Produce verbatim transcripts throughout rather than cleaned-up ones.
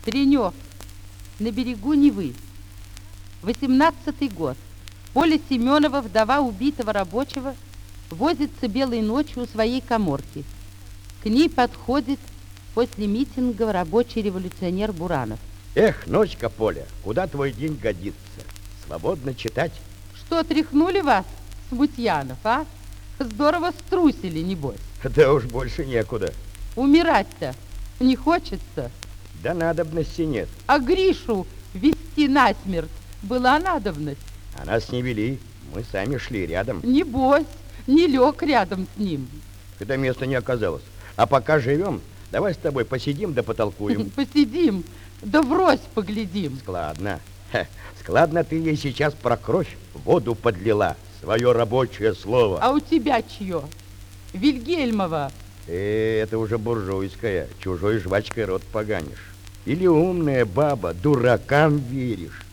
Тренев, на берегу Невы. Восемнадцатый год. Поля Семенова, вдова убитого рабочего, возится белой ночью у своей каморки. К ней подходит после митинга рабочий революционер Буранов. Эх, ночка, Поля, куда твой день годится? Свободно читать. Что, тряхнули вас, смутьянов, а? Здорово струсили, небось. Да уж больше некуда. Умирать-то не хочется. Да надобности нет. А Гришу вести насмерть была надобность. А нас не вели, мы сами шли рядом. Небось, не лег рядом с ним. Когда места не оказалось. А пока живем, давай с тобой посидим да потолкуем. Посидим, да врозь поглядим. Складно. Ха, складно ты ей сейчас про кровь воду подлила. Свое рабочее слово. А у тебя чье? Вильгельмова. Э, это уже буржуйская. Чужой жвачкой рот поганишь. Или умная баба, дуракам веришь?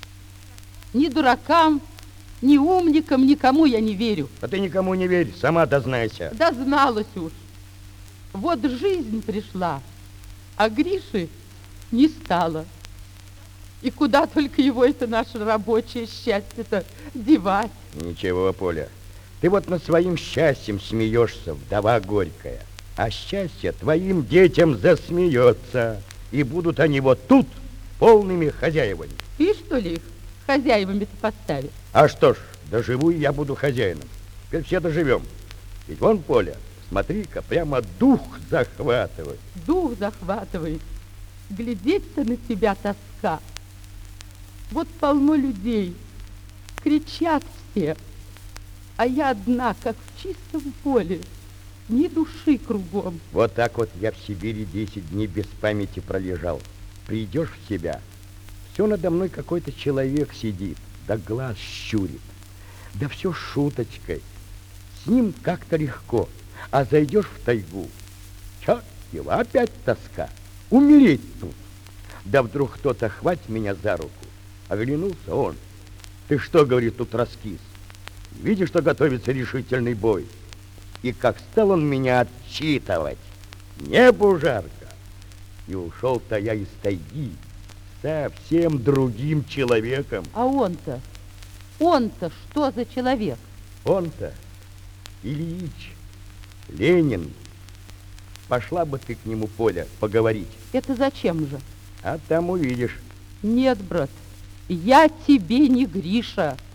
Ни дуракам, ни умникам, никому я не верю. А ты никому не верь, сама дознайся. Да зналась уж. Вот жизнь пришла, а Гриши не стало. И куда только его это наше рабочее счастье-то девать? Ничего, Поля, ты вот над своим счастьем смеешься, вдова горькая. А счастье твоим детям засмеется. И будут они вот тут полными хозяевами. И что ли их хозяевами-то поставить? А что ж, доживу и я буду хозяином. Теперь все доживем. Ведь вон, Поля, смотри-ка, прямо дух захватывает. Дух захватывает. Глядеть-то на тебя тоска. Вот полно людей, кричат все, а я одна, как в чистом поле, ни души кругом. Вот так вот я в Сибири десять дней без памяти пролежал. Придешь в себя, все надо мной какой-то человек сидит, да глаз щурит, да все шуточкой. С ним как-то легко, а зайдешь в тайгу, черт его, опять тоска, умереть тут. Да вдруг кто-то хватит меня за руку. Оглянулся он. Ты что, говорит, тут раскис? Видишь, что готовится решительный бой? И как стал он меня отчитывать. Небу жарко. И ушел-то я из тайги совсем другим человеком. А он-то, он-то что за человек? Он-то Ильич, Ленин. Пошла бы ты к нему, Поля, поговорить. Это зачем же? А там увидишь. Нет, брат, я тебе не Гриша.